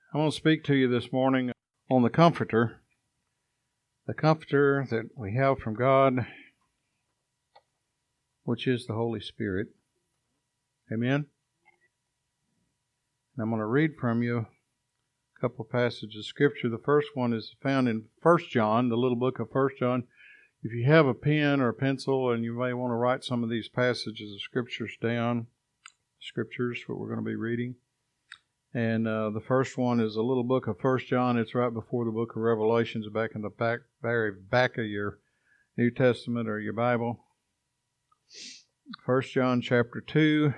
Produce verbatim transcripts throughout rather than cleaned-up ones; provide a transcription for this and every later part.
I want to speak to you this morning on the Comforter, the Comforter that we have from God, which is the Holy Spirit. Amen? And I'm going to read from you a couple of passages of Scripture. The first one is found in First John, the little book of First John. If you have a pen or a pencil and you may want to write some of these passages of Scriptures down, Scriptures, what we're going to be reading. And uh, the first one is a little book of First John. It's right before the book of Revelations, back in the back, very back of your New Testament or your Bible. First John chapter two.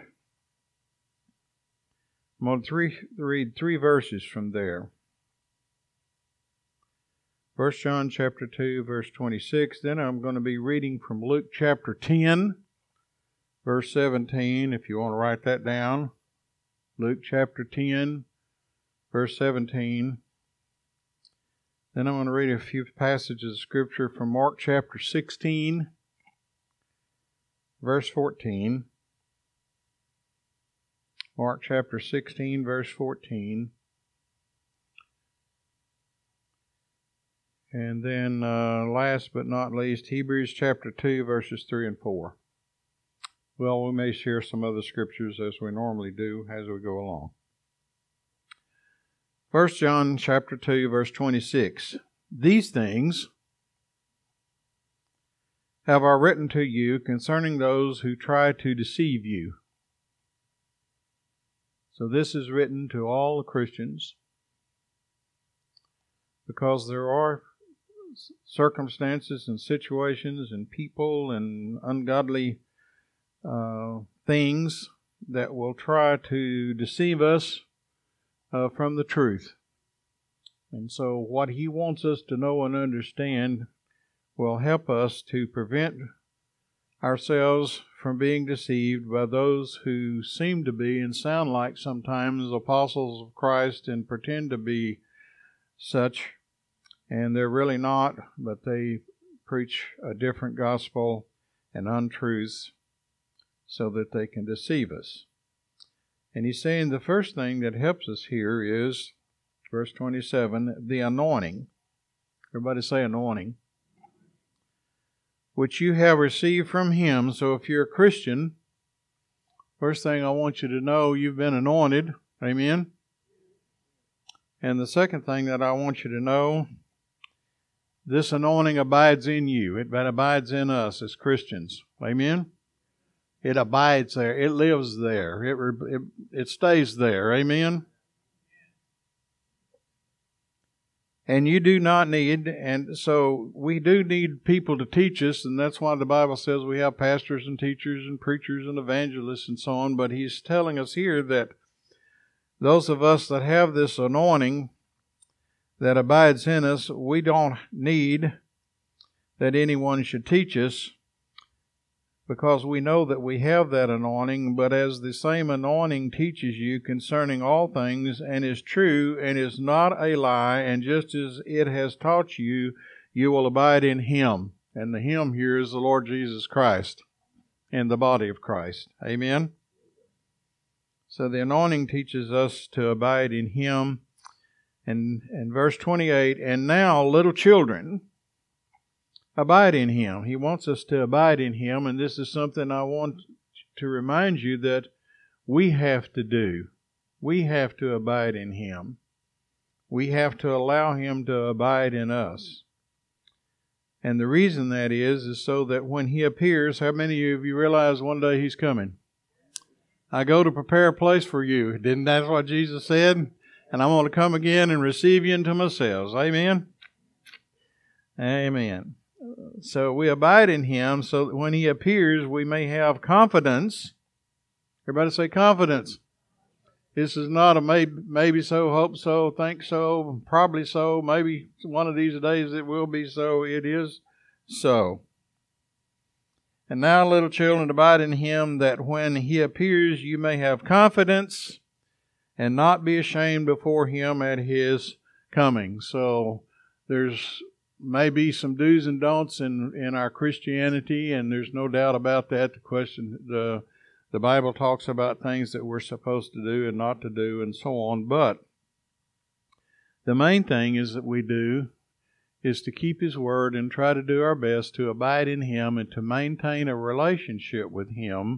I'm going to three, read three verses from there. First John chapter two, verse twenty-six. Then I'm going to be reading from Luke chapter ten, verse seventeen, if you want to write that down. Luke chapter ten, verse seventeen. Then I'm going to read a few passages of Scripture from Mark chapter sixteen, verse fourteen. Mark chapter sixteen, verse fourteen. And then uh, last but not least, Hebrews chapter two, verses three and four. Well, we may share some other scriptures as we normally do as we go along. First John chapter two, verse twenty-six. These things have I written to you concerning those who try to deceive you. So this is written to all the Christians because there are circumstances and situations and people and ungodly uh, things that will try to deceive us uh, from the truth. And so what he wants us to know and understand will help us to prevent ourselves from being deceived by those who seem to be and sound like sometimes apostles of Christ and pretend to be such, and they're really not, but they preach a different gospel and untruths so that they can deceive us. And he's saying the first thing that helps us here is, verse twenty-seven, the anointing. Everybody say anointing. Which you have received from him. So if you're a Christian, first thing I want you to know, you've been anointed. Amen? And the second thing that I want you to know, this anointing abides in you. It abides in us as Christians. Amen? It abides there. It lives there. It, it, it stays there. Amen? And you do not need, and so we do need people to teach us, and that's why the Bible says we have pastors and teachers and preachers and evangelists and so on, but he's telling us here that those of us that have this anointing that abides in us, we don't need that anyone should teach us because we know that we have that anointing, but as the same anointing teaches you concerning all things and is true and is not a lie, and just as it has taught you, you will abide in him. And the him here is the Lord Jesus Christ and the body of Christ. Amen? So the anointing teaches us to abide in him. And, and verse twenty-eight, and now, little children, abide in him. He wants us to abide in him, and this is something I want to remind you that we have to do. We have to abide in him. We have to allow him to abide in us. And the reason that is, is so that when he appears, how many of you realize one day he's coming? I go to prepare a place for you. Didn't that what Jesus said? And I'm going to come again and receive you into myself. Amen? Amen. So we abide in him so that when he appears, we may have confidence. Everybody say confidence. This is not a maybe, maybe so, hope so, think so, probably so, maybe one of these days it will be so. It is so. And now, little children, abide in him that when he appears, you may have confidence and not be ashamed before him at his coming. So there's maybe some do's and don'ts in, in our Christianity, and there's no doubt about that. The question, the the Bible talks about things that we're supposed to do and not to do and so on. But The main thing is that we do is to keep His Word and try to do our best to abide in Him and to maintain a relationship with Him.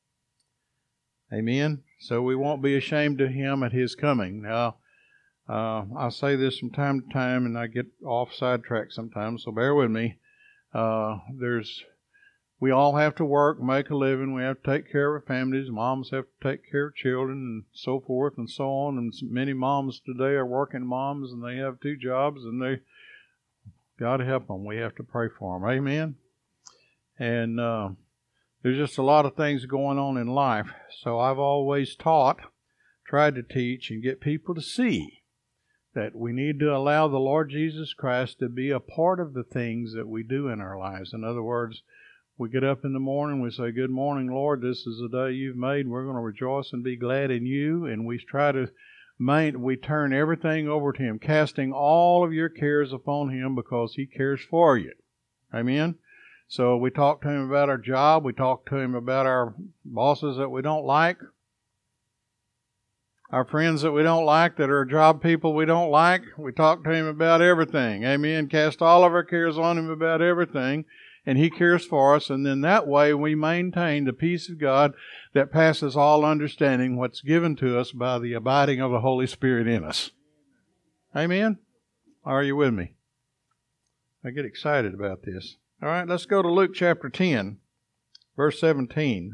Amen? So we won't be ashamed of Him at His coming. Now, uh, I say this from time to time, and I get off sidetracked sometimes, so bear with me. Uh, there's, we all have to work, make a living. We have to take care of our families. Moms have to take care of children and so forth and so on. And many moms today are working moms, and they have two jobs, and they God help them. We have to pray for them. Amen? And uh, there's just a lot of things going on in life. So I've always taught, tried to teach, and get people to see that we need to allow the Lord Jesus Christ to be a part of the things that we do in our lives. In other words, we get up in the morning, we say, "Good morning, Lord. This is the day you've made. We're going to rejoice and be glad in you." And we try to Main, we turn everything over to Him, casting all of your cares upon Him because He cares for you. Amen? So we talk to Him about our job. We talk to Him about our bosses that we don't like, our friends that we don't like, that are job people we don't like. We talk to Him about everything. Amen? Cast all of our cares on Him about everything, and He cares for us. And then that way we maintain the peace of God that passes all understanding, what's given to us by the abiding of the Holy Spirit in us. Amen? Are you with me? I get excited about this. All right, let's go to Luke chapter ten, verse seventeen.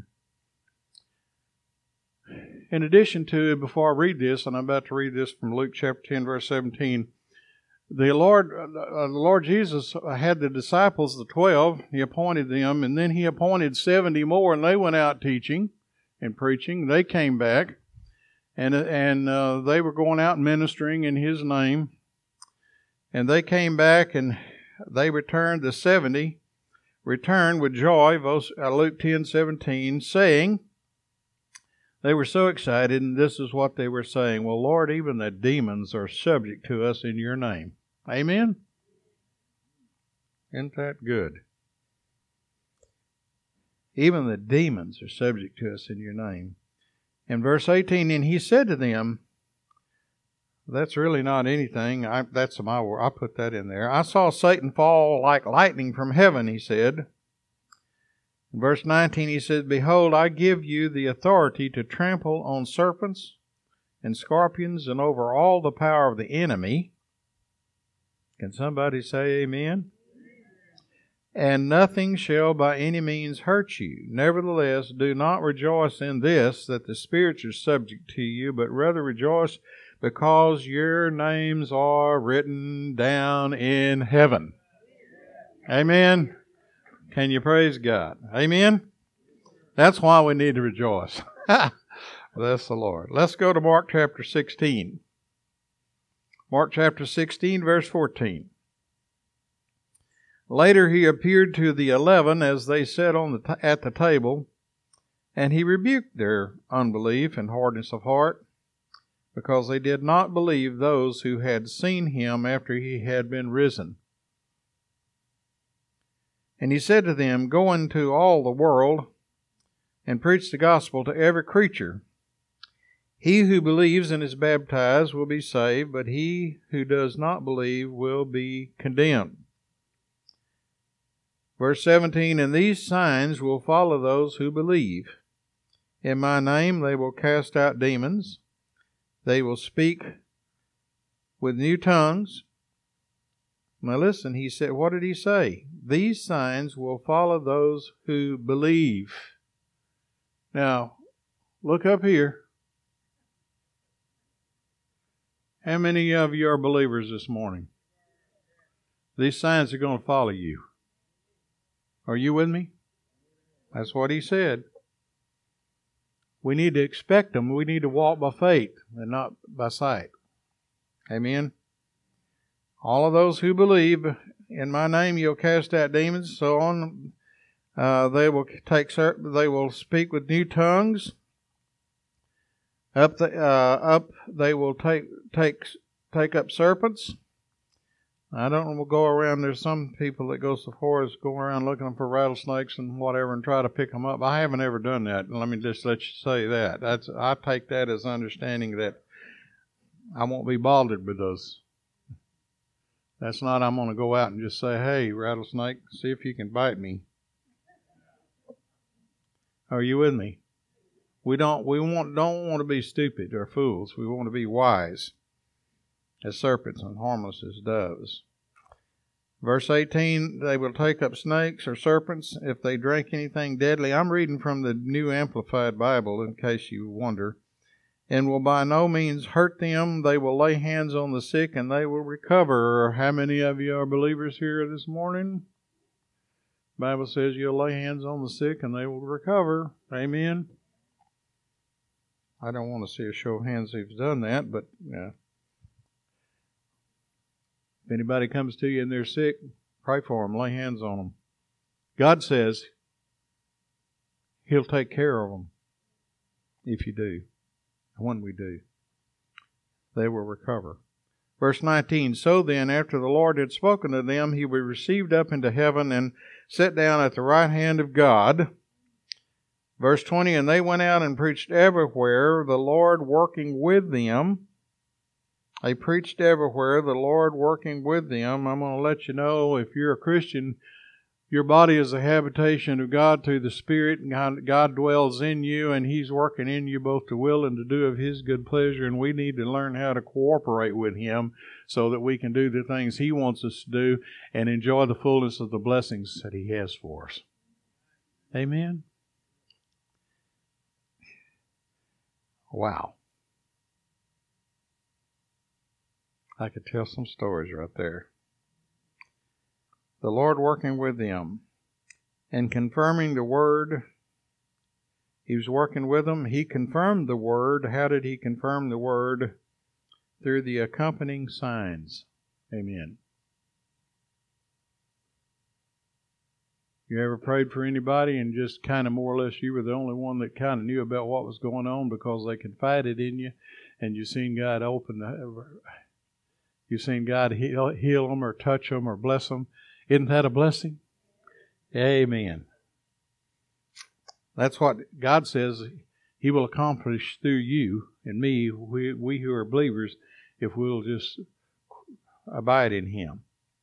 In addition to, before I read this, and I'm about to read this from Luke chapter ten, verse seventeen, the Lord, uh, the Lord Jesus had the disciples, the twelve. He appointed them, and then He appointed seventy more, and they went out teaching and preaching. They came back, and and uh, they were going out ministering in His name. And they came back, and they returned. The seventy returned with joy, Luke ten seventeen, saying, they were so excited, and this is what they were saying: "Well, Lord, even the demons are subject to us in your name." Amen? Isn't that good? Even the demons are subject to us in your name. In verse eighteen, and He said to them, that's really not anything. I, that's my word. I put that in there. "I saw Satan fall like lightning from heaven," He said. In verse nineteen, He said, "Behold, I give you the authority to trample on serpents and scorpions and over all the power of the enemy." Can somebody say amen? "And nothing shall by any means hurt you. Nevertheless, do not rejoice in this, that the spirits are subject to you, but rather rejoice because your names are written down in heaven." Amen. Can you praise God? Amen. That's why we need to rejoice. Bless the Lord. Let's go to Mark chapter sixteen. Mark chapter sixteen, verse fourteen. "Later He appeared to the eleven as they sat on the t- at the table, and He rebuked their unbelief and hardness of heart, because they did not believe those who had seen Him after He had been risen. And He said to them, Go into all the world and preach the gospel to every creature. He who believes and is baptized will be saved, but he who does not believe will be condemned." Verse seventeen, "And these signs will follow those who believe. In my name they will cast out demons. They will speak with new tongues." Now listen, He said, what did He say? These signs will follow those who believe. Now, look up here. How many of you are believers this morning? These signs are going to follow you. Are you with me? That's what He said. We need to expect them. We need to walk by faith and not by sight. Amen. All of those who believe, in my name you'll cast out demons, so on. Uh, they will take. They will speak with new tongues. Up the uh, up, they will take take take up serpents. I don't we'll go around. There's some people that go so far as go around looking for rattlesnakes and whatever and try to pick them up. I haven't ever done that. Let me just let you say that. That's I take that as understanding that I won't be bothered with those That's not, I'm going to go out and just say, hey, rattlesnake, see if you can bite me. Are you with me? We don't we want don't want to be stupid or fools. We want to be wise as serpents and harmless as doves. Verse eighteen, they will take up snakes or serpents if they drink anything deadly. I'm reading from the New Amplified Bible in case you wonder. And will by no means hurt them. They will lay hands on the sick and they will recover. How many of you are believers here this morning? The Bible says you'll lay hands on the sick and they will recover. Amen. I don't want to see a show of hands who's done that, but yeah. If anybody comes to you and they're sick, pray for them, lay hands on them. God says He'll take care of them if you do. And when we do, they will recover. Verse nineteen, so then, after the Lord had spoken to them, He was received up into heaven and sat down at the right hand of God. Verse twenty, and they went out and preached everywhere, the Lord working with them. They preached everywhere, the Lord working with them. I'm going to let you know, if you're a Christian, your body is a habitation of God through the Spirit, and God, God dwells in you, and He's working in you both to will and to do of His good pleasure, and we need to learn how to cooperate with Him so that we can do the things He wants us to do and enjoy the fullness of the blessings that He has for us. Amen? Wow. I could tell some stories right there. The Lord working with them and confirming the word. He was working with them. He confirmed the word. How did He confirm the word? Through the accompanying signs. Amen. You ever prayed for anybody and just kind of more or less you were the only one that kind of knew about what was going on because they confided in you, and you seen God open the, you seen God heal, heal them or touch them or bless them? Isn't that a blessing? Amen. That's what God says He will accomplish through you and me, we, we who are believers, if we'll just abide in Him.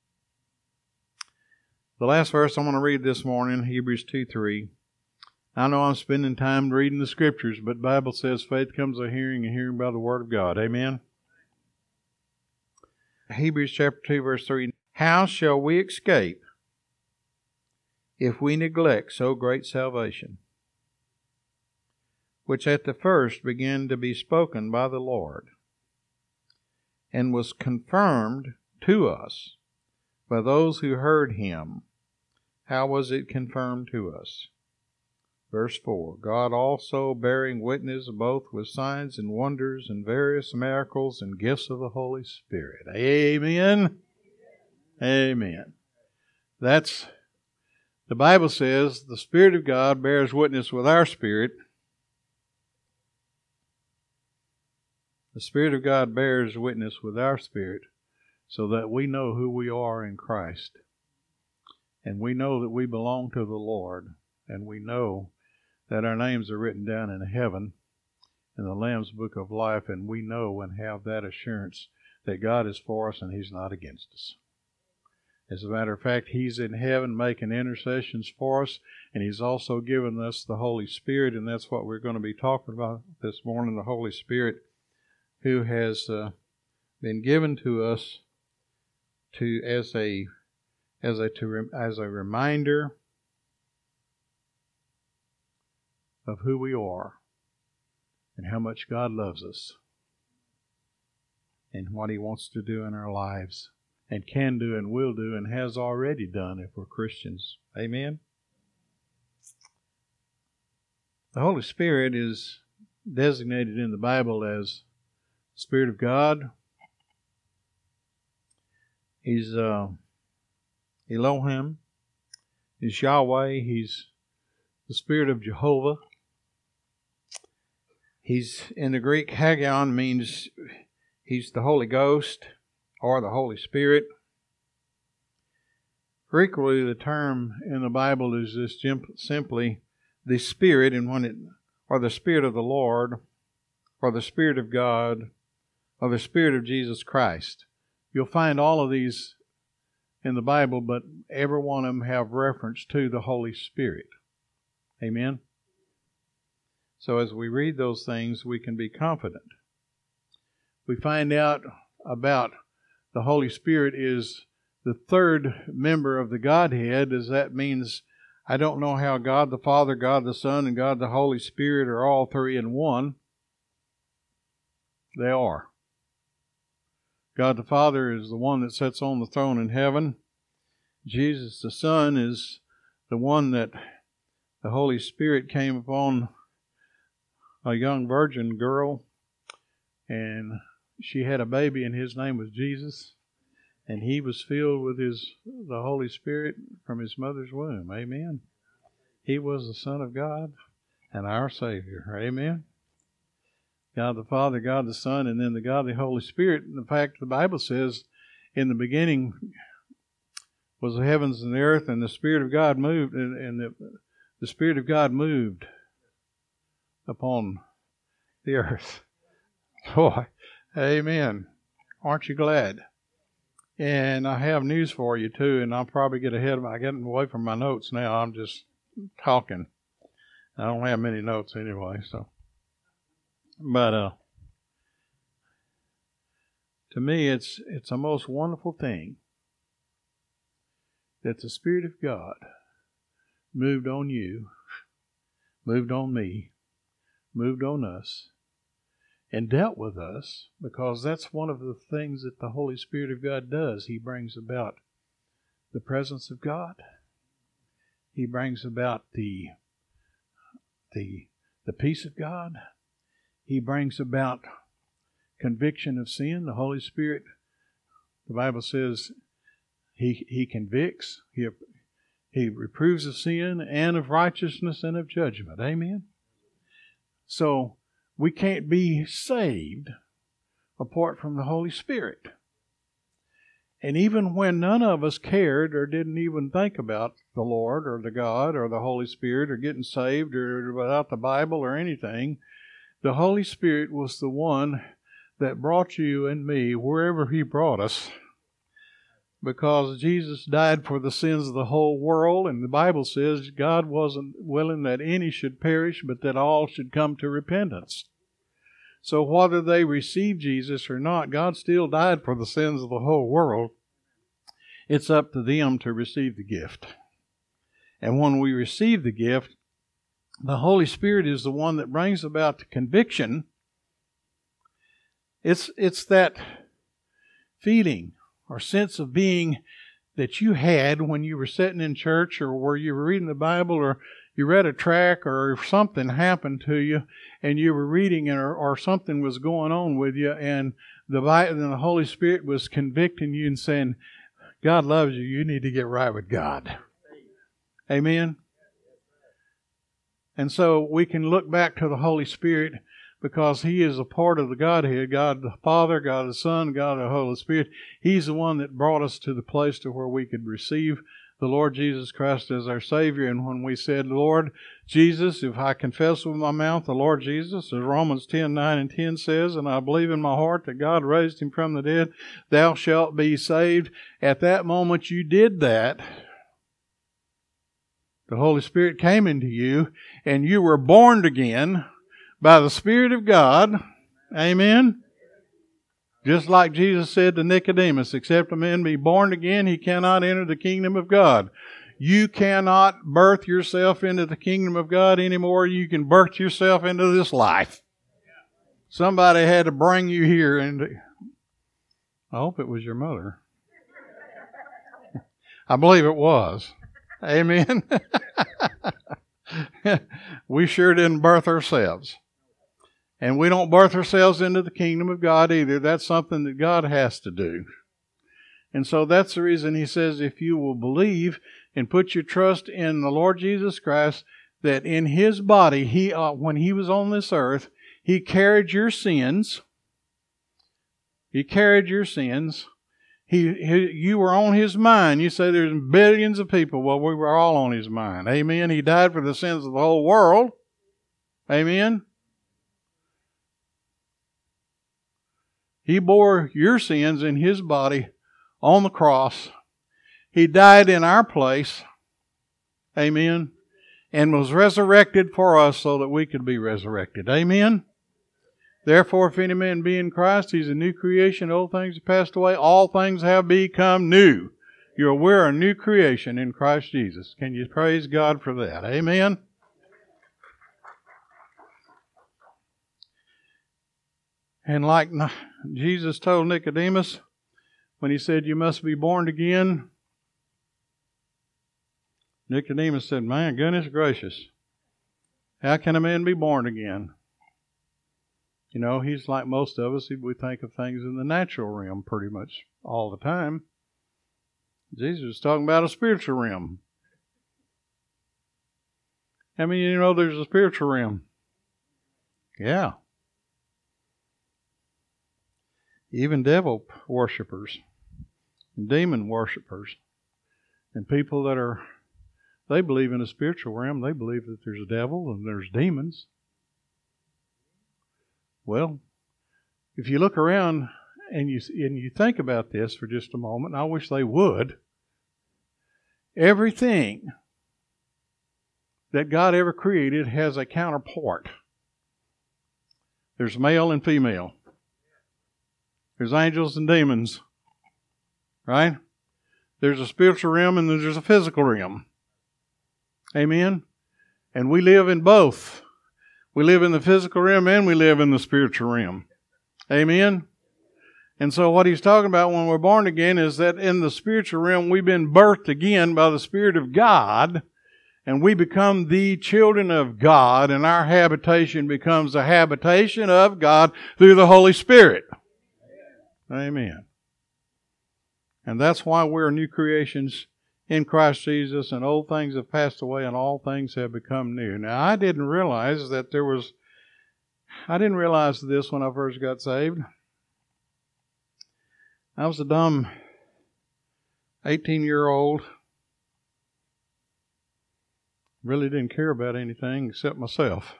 The last verse I'm going to read this morning, Hebrews two three. I know I'm spending time reading the Scriptures, but the Bible says faith comes by hearing and hearing by the Word of God. Amen? Hebrews chapter two verse three. How shall we escape if we neglect so great salvation, which at the first began to be spoken by the Lord, and was confirmed to us by those who heard Him? How was it confirmed to us? Verse four, God also bearing witness both with signs and wonders and various miracles and gifts of the Holy Spirit. Amen. Amen. That's, the Bible says, the Spirit of God bears witness with our spirit. The Spirit of God bears witness with our spirit so that we know who we are in Christ. And we know that we belong to the Lord. And we know that our names are written down in heaven in the Lamb's Book of Life. And we know and have that assurance that God is for us and He's not against us. As a matter of fact, He's in heaven making intercessions for us. And He's also given us the Holy Spirit. And that's what we're going to be talking about this morning, the Holy Spirit, who has uh, been given to us to as a as a to as a reminder of who we are and how much God loves us and what He wants to do in our lives and can do and will do and has already done if we're Christians. Amen. The Holy Spirit is designated in the Bible as Spirit of God. He's uh, Elohim. He's Yahweh. He's the Spirit of Jehovah. He's, in the Greek, Hagion means He's the Holy Ghost or the Holy Spirit. Frequently, the term in the Bible is just simply the Spirit, and when it, or the Spirit of the Lord, or the Spirit of God, or the Spirit of Jesus Christ. You'll find all of these in the Bible, but every one of them have reference to the Holy Spirit. Amen? So as we read those things, we can be confident. We find out about the Holy Spirit is the third member of the Godhead, as that means I don't know how God the Father, God the Son, and God the Holy Spirit are all three in one. They are. God the Father is the one that sits on the throne in heaven. Jesus the Son is the one that the Holy Spirit came upon a young virgin girl, and she had a baby, and his name was Jesus, and he was filled with his the Holy Spirit from his mother's womb. Amen. He was the Son of God and our Savior. Amen. God the Father, God the Son, and then the God the Holy Spirit. In fact, the Bible says, in the beginning was the heavens and the earth, and the Spirit of God moved, and, and the, the Spirit of God moved upon the earth. Boy, amen. Aren't you glad? And I have news for you too, and I'll probably get ahead of my getting away from my notes now. I'm just talking. I don't have many notes anyway, so. But uh, to me, it's it's a most wonderful thing that the Spirit of God moved on you, moved on me, moved on us, and dealt with us, because that's one of the things that the Holy Spirit of God does. He brings about the presence of God. He brings about the the the peace of God. He brings about conviction of sin. The Holy Spirit, the Bible says, He He convicts, He He reproves of sin and of righteousness and of judgment. Amen? So, we can't be saved apart from the Holy Spirit. And even when none of us cared or didn't even think about the Lord or the God or the Holy Spirit or getting saved or without the Bible or anything, the Holy Spirit was the one that brought you and me wherever He brought us, because Jesus died for the sins of the whole world, and the Bible says God wasn't willing that any should perish, but that all should come to repentance. So whether they receive Jesus or not, God still died for the sins of the whole world. It's up to them to receive the gift. And when we receive the gift, the Holy Spirit is the one that brings about the conviction. It's, it's that feeling or sense of being that you had when you were sitting in church, or where you were reading the Bible, or you read a tract, or if something happened to you and you were reading it, or, or something was going on with you, and the, and the Holy Spirit was convicting you and saying, God loves you, you need to get right with God. Amen? And so we can look back to the Holy Spirit, because He is a part of the Godhead, God the Father, God the Son, God the Holy Spirit. He's the one that brought us to the place to where we could receive the Lord Jesus Christ as our Savior. And when we said, Lord Jesus, if I confess with my mouth the Lord Jesus, as Romans ten, nine and ten says, and I believe in my heart that God raised Him from the dead, thou shalt be saved. At that moment you did that. The Holy Spirit came into you, and you were born again by the Spirit of God. Amen? Just like Jesus said to Nicodemus, except a man be born again, he cannot enter the kingdom of God. You cannot birth yourself into the kingdom of God anymore. You can birth yourself into this life. Somebody had to bring you here. And I hope it was your mother. I believe it was. Amen. We sure didn't birth ourselves. And we don't birth ourselves into the kingdom of God either. That's something that God has to do. And so that's the reason He says, if you will believe and put your trust in the Lord Jesus Christ, that in His body, He uh, when He was on this earth, He carried your sins. He carried your sins. He, he, you were on His mind. You say there's billions of people. Well, we were all on His mind. Amen. He died for the sins of the whole world. Amen. He bore your sins in His body on the cross. He died in our place. Amen. And was resurrected for us so that we could be resurrected. Amen. Therefore, if any man be in Christ, he's a new creation. Old things have passed away. All things have become new. You're we're a new creation in Christ Jesus. Can you praise God for that? Amen. And like Jesus told Nicodemus when he said, you must be born again, Nicodemus said, my goodness gracious, how can a man be born again? You know, he's like most of us. We think of things in the natural realm pretty much all the time. Jesus was talking about a spiritual realm. I mean, you know there's a spiritual realm. Yeah. Even devil worshipers and demon worshipers and people that are, they believe in a spiritual realm. They believe that there's a devil and there's demons. Well, if you look around and you and you think about this for just a moment, and I wish they would, everything that God ever created has a counterpart. There's male and female. There's angels and demons. Right? There's a spiritual realm and there's a physical realm. Amen? And we live in both. We live in the physical realm and we live in the spiritual realm. Amen? And so what he's talking about when we're born again is that in the spiritual realm we've been birthed again by the Spirit of God, and we become the children of God, and our habitation becomes the habitation of God through the Holy Spirit. Amen. And that's why we're new creations in Christ Jesus, and old things have passed away and all things have become new. Now, I didn't realize that there was, I didn't realize this when I first got saved. I was a dumb eighteen-year-old. Really didn't care about anything except myself.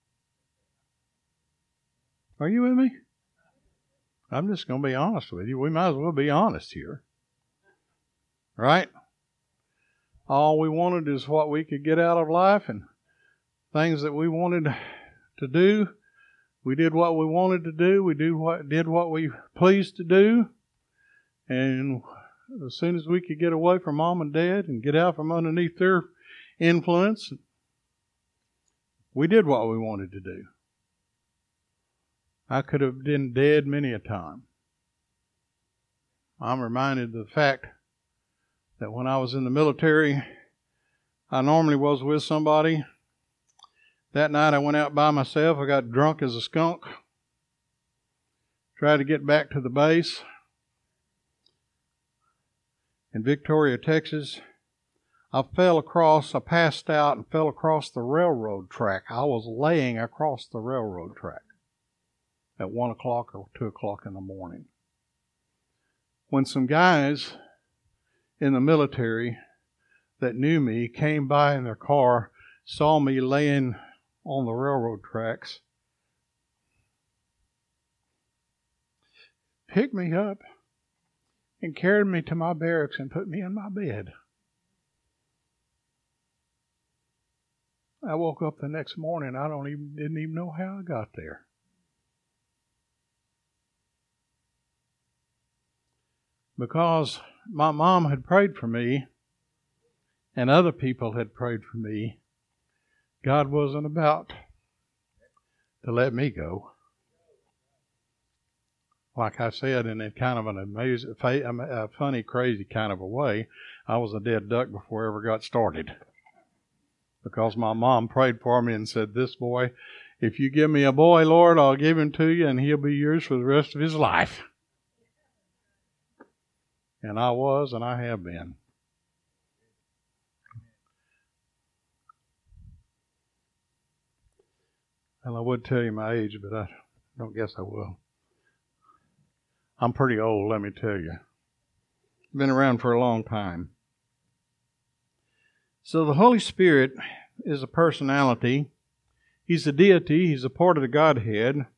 Are you with me? I'm just going to be honest with you. We might as well be honest here. Right? All we wanted is what we could get out of life and things that we wanted to do. We did what we wanted to do. We do what, did what we pleased to do. And as soon as we could get away from mom and dad and get out from underneath their influence, we did what we wanted to do. I could have been dead many a time. I'm reminded of the fact that when I was in the military, I normally was with somebody. That night I went out by myself. I got drunk as a skunk. Tried to get back to the base in Victoria, Texas. I fell across, I passed out and fell across the railroad track. I was laying across the railroad track at one o'clock or two o'clock in the morning, when some guys in the military that knew me came by in their car, saw me laying on the railroad tracks, picked me up and carried me to my barracks and put me in my bed. I woke up the next morning. I don't even didn't even know how I got there. Because my mom had prayed for me and other people had prayed for me, God wasn't about to let me go. Like I said, in a kind of an amazing, a funny, crazy kind of a way, I was a dead duck before I ever got started. Because my mom prayed for me and said, this boy, if you give me a boy, Lord, I'll give him to you and he'll be yours for the rest of his life. And I was, and I have been. Well, I would tell you my age, but I don't guess I will. I'm pretty old, let me tell you. Been around for a long time. So the Holy Spirit is a personality. He's a deity. He's a part of the Godhead.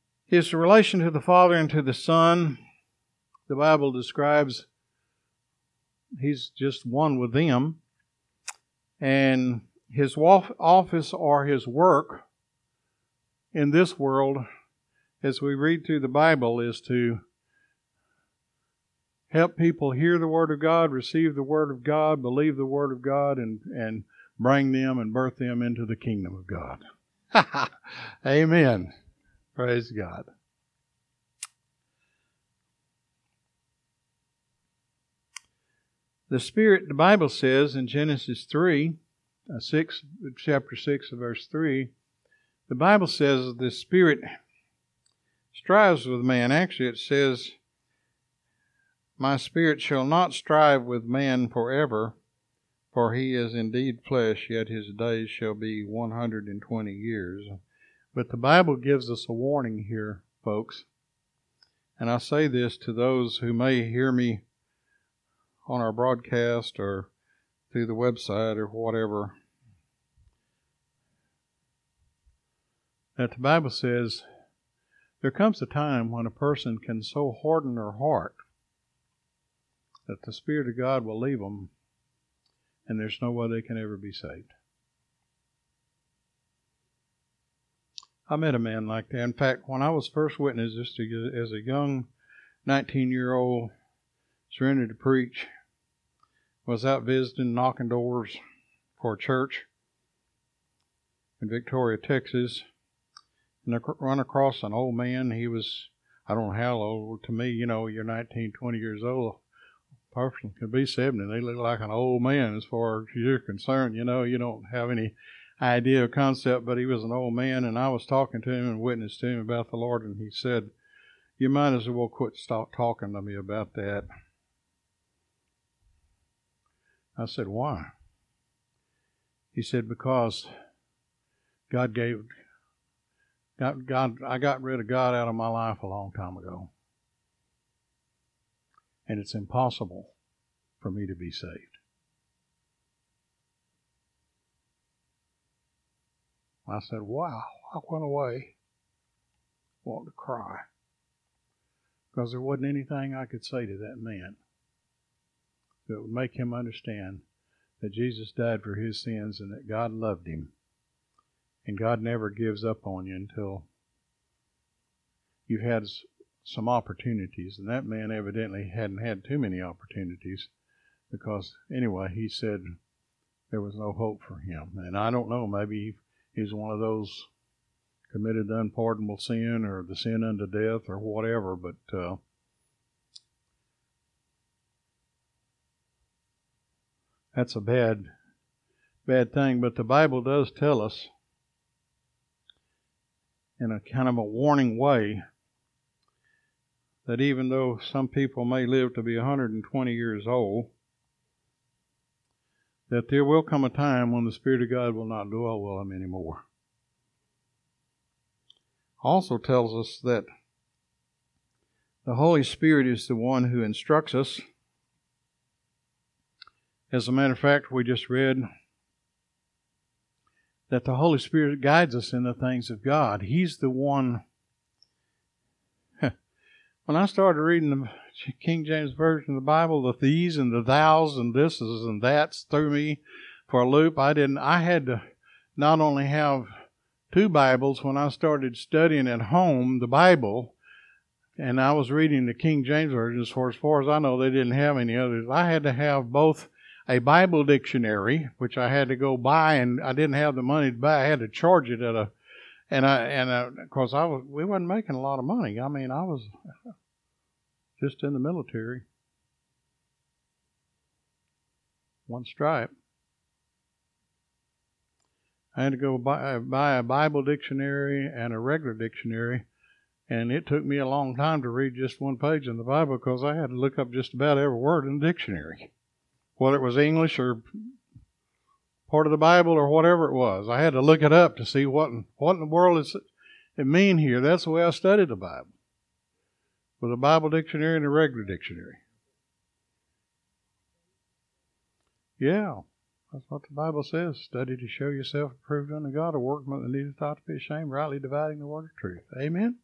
His relation to the Father and to the Son, the Bible describes He's just one with them. And his office or his work in this world, as we read through the Bible, is to help people hear the Word of God, receive the Word of God, believe the Word of God, and, and bring them and birth them into the kingdom of God. Amen. Praise God. The Spirit, the Bible says in Genesis three, uh, six, chapter six, verse three, the Bible says the Spirit strives with man. Actually, it says, my spirit shall not strive with man forever, for he is indeed flesh, yet his days shall be one hundred and twenty years. But the Bible gives us a warning here, folks. And I say this to those who may hear me on our broadcast or through the website or whatever, that the Bible says there comes a time when a person can so harden their heart that the Spirit of God will leave them and there's no way they can ever be saved. I met a man like that. In fact, when I was first witness, just as a young nineteen-year-old, surrendered to preach, was out visiting, knocking doors for a church in Victoria, Texas, and I run across an old man. He was, I don't know how old, to me, you know, you're nineteen, twenty years old. A person could be seventy. They look like an old man as far as you're concerned. You know, you don't have any idea or concept, but he was an old man, and I was talking to him and witnessed to him about the Lord, and he said, you might as well quit stop talking to me about that. I said, why? He said, because God gave, God, God, I got rid of God out of my life a long time ago. And it's impossible for me to be saved. I said, wow. I went away wanting to cry. Because there wasn't anything I could say to that man that would make him understand that Jesus died for his sins and that God loved him. And God never gives up on you until you've had some opportunities. And that man evidently hadn't had too many opportunities because, anyway, he said there was no hope for him. And I don't know, maybe he's one of those committed unpardonable sin or the sin unto death or whatever, but uh, that's a bad, bad thing. But the Bible does tell us in a kind of a warning way that even though some people may live to be one hundred twenty years old, that there will come a time when the Spirit of God will not dwell with them anymore. Also tells us that the Holy Spirit is the one who instructs us. As a matter of fact, we just read that the Holy Spirit guides us in the things of God. He's the one. When I started reading the King James Version of the Bible, the these and the thous and thises and that's threw me for a loop. I didn't. I had to not only have two Bibles when I started studying at home the Bible, and I was reading the King James Version. As far as far as I know, they didn't have any others. I had to have both a Bible dictionary, which I had to go buy, and I didn't have the money to buy. I had to charge it at a, and I and I, of course I was we wasn't making a lot of money. I mean, I was just in the military, one stripe. I had to go buy, buy a Bible dictionary and a regular dictionary, and it took me a long time to read just one page in the Bible because I had to look up just about every word in the dictionary, whether it was English or part of the Bible or whatever it was. I had to look it up to see what in, what in the world is it mean here. That's the way I studied the Bible, with a Bible dictionary and a regular dictionary. Yeah. That's what the Bible says. Study to show yourself approved unto God, a workman that needeth not to be ashamed, rightly dividing the word of truth. Amen?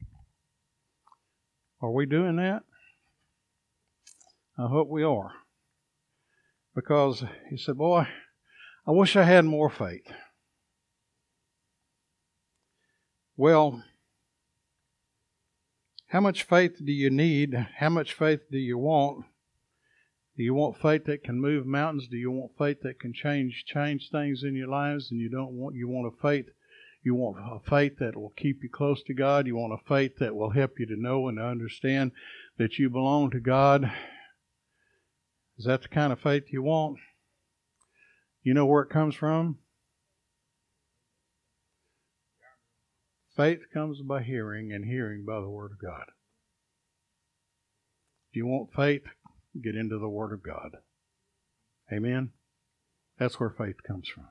Are we doing that? I hope we are. because he said, boy, I wish I had more faith. Well, how much faith do you need? How much faith do you want? Do you want faith that can move mountains? Do you want faith that can change change things in your lives? And you don't want you want a faith you want a faith that will keep you close to God. You want a faith that will help you to know and to understand that you belong to God. Is that the kind of faith you want? You know where it comes from? Faith comes by hearing, and hearing by the Word of God. If you want faith, get into the Word of God. Amen? That's where faith comes from.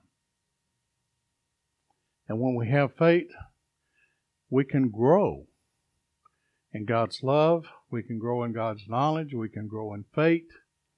And when we have faith, we can grow in God's love. We can grow in God's knowledge. We can grow in faith.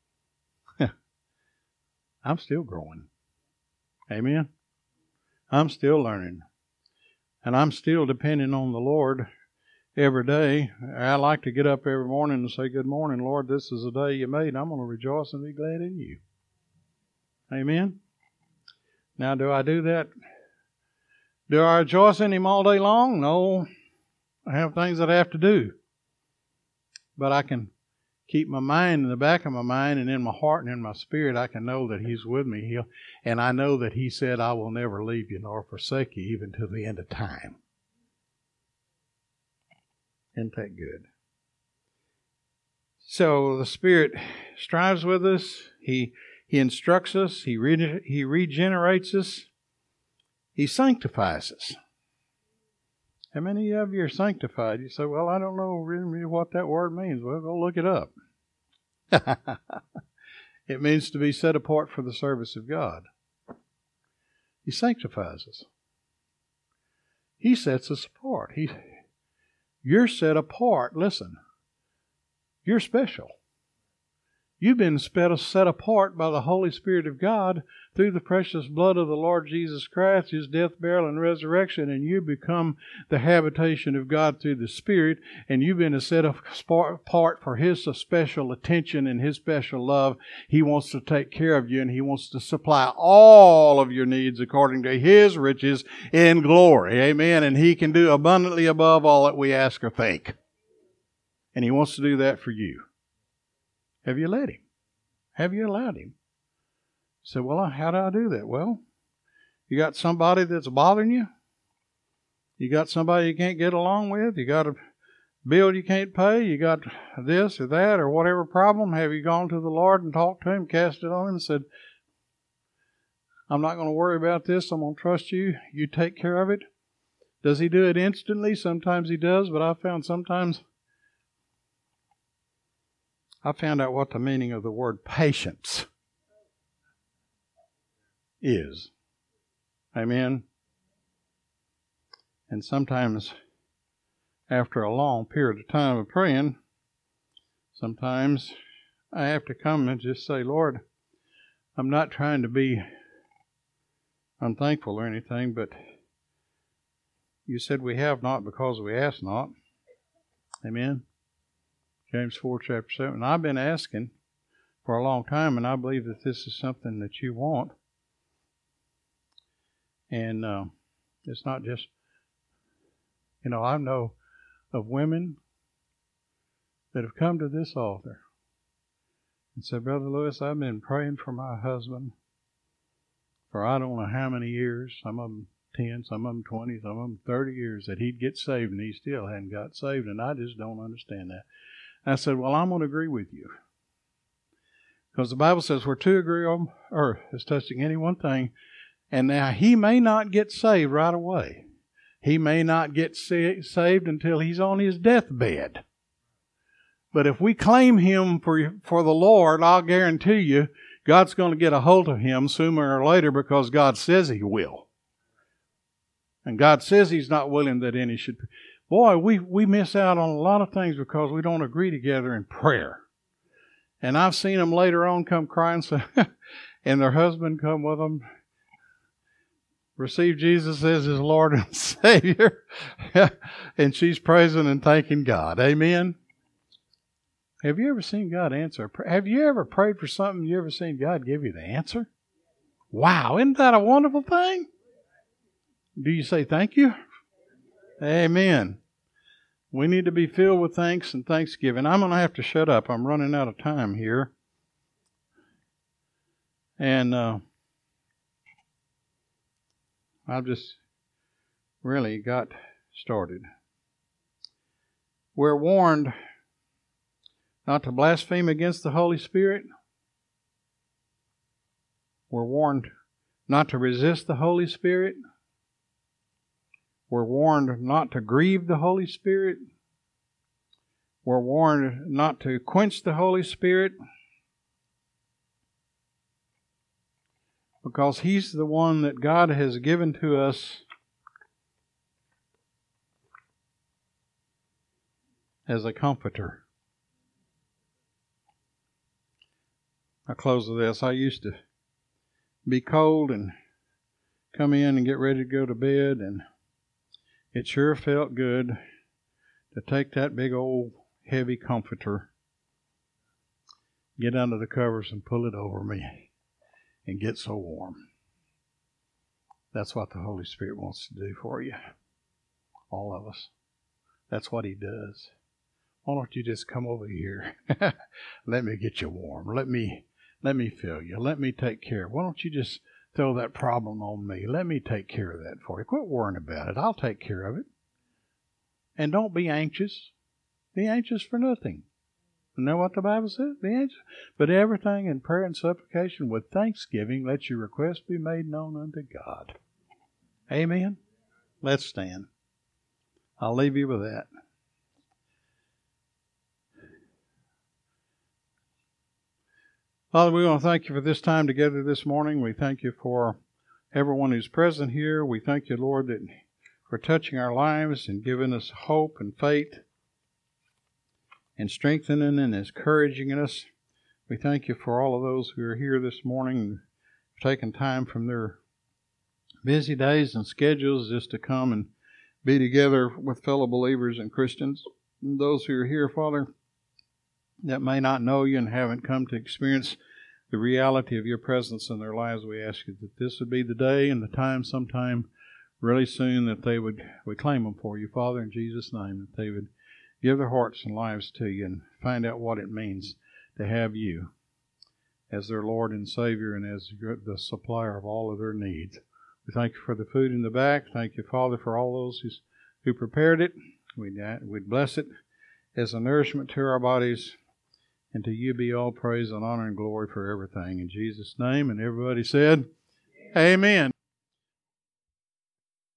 I'm still growing. Amen? I'm still learning. And I'm still depending on the Lord every day. I like to get up every morning and say, good morning, Lord. This is the day you made. I'm going to rejoice and be glad in you. Amen? Now, do I do that? Do I rejoice in Him all day long? No. I have things that I have to do. But I can keep my mind in the back of my mind, and in my heart and in my spirit, I can know that He's with me. He'll, and I know that He said, I will never leave you nor forsake you, even to the end of time. Isn't that good? So the Spirit strives with us. He He instructs us. He re- He regenerates us. He sanctifies us. How many of you are sanctified? You say, well, I don't know really what that word means. Well, go look it up. It means to be set apart for the service of God. He sanctifies us. He sets us apart. He, you're set apart. Listen, you're special. You've been set apart by the Holy Spirit of God through the precious blood of the Lord Jesus Christ, His death, burial, and resurrection, and you become the habitation of God through the Spirit, and you've been set apart for His special attention and His special love. He wants to take care of you, and He wants to supply all of your needs according to His riches in glory. Amen. And He can do abundantly above all that we ask or think. And He wants to do that for you. Have you let Him? Have you allowed Him? You say, well, how do I do that? Well, you got somebody that's bothering you. You got somebody you can't get along with. You got a bill you can't pay. You got this or that or whatever problem. Have you gone to the Lord and talked to Him, cast it on Him and said, I'm not going to worry about this. I'm going to trust you. You take care of it. Does He do it instantly? Sometimes He does, but I found sometimes I found out what the meaning of the word patience is. Amen. And sometimes after a long period of time of praying, sometimes I have to come and just say, Lord, I'm not trying to be unthankful or anything, but you said we have not because we ask not. Amen. James four, chapter seven. And I've been asking for a long time, and I believe that this is something that you want. And uh, it's not just, you know, I know of women that have come to this altar and said, Brother Lewis, I've been praying for my husband for I don't know how many years, some of them ten, some of them twenty, some of them thirty years, that he'd get saved, and he still hadn't got saved, and I just don't understand that. I said, well, I'm going to agree with you. Because the Bible says where two agree on earth is touching any one thing. And now he may not get saved right away. He may not get sa- saved until he's on his deathbed. But if we claim him for, for the Lord, I'll guarantee you God's going to get a hold of him sooner or later because God says He will. And God says He's not willing that any should. Boy, we, we miss out on a lot of things because we don't agree together in prayer. And I've seen them later on come crying, so, and their husband come with them, receive Jesus as his Lord and Savior, and she's praising and thanking God. Amen? Have you ever seen God answer? Have you ever prayed for something you ever seen God give you the answer? Wow, isn't that a wonderful thing? Do you say thank you? Amen. We need to be filled with thanks and thanksgiving. I'm going to have to shut up. I'm running out of time here. And uh, I've just really got started. We're warned not to blaspheme against the Holy Spirit. We're warned not to resist the Holy Spirit. We're warned not to grieve the Holy Spirit. We're warned not to quench the Holy Spirit, because He's the one that God has given to us as a comforter. I close with this. I used to be cold and come in and get ready to go to bed, and it sure felt good to take that big old heavy comforter, get under the covers and pull it over me and get so warm. That's what the Holy Spirit wants to do for you. All of us. That's what He does. Why don't you just come over here? Let me get you warm. Let me let me fill you. Let me take care of it. Why don't you just throw that problem on me? Let me take care of that for you. Quit worrying about it. I'll take care of it. And don't be anxious. Be anxious for nothing. You know what the Bible says? Be anxious. But everything in prayer and supplication with thanksgiving, let your requests be made known unto God. Amen? Let's stand. I'll leave you with that. Father, we want to thank you for this time together this morning. We thank you for everyone who's present here. We thank you, Lord, that for touching our lives and giving us hope and faith and strengthening and encouraging us. We thank you for all of those who are here this morning, taking time from their busy days and schedules just to come and be together with fellow believers and Christians. And those who are here, Father, that may not know you and haven't come to experience the reality of your presence in their lives, we ask you that this would be the day and the time sometime really soon that they would we claim them for you, Father, in Jesus' name, that they would give their hearts and lives to you and find out what it means to have you as their Lord and Savior and as the supplier of all of their needs. We thank you for the food in the back. Thank you, Father, for all those who's, who prepared it. We'd, we'd bless it as a nourishment to our bodies. And to you be all praise and honor and glory for everything. In Jesus' name. And everybody said, Amen. Amen.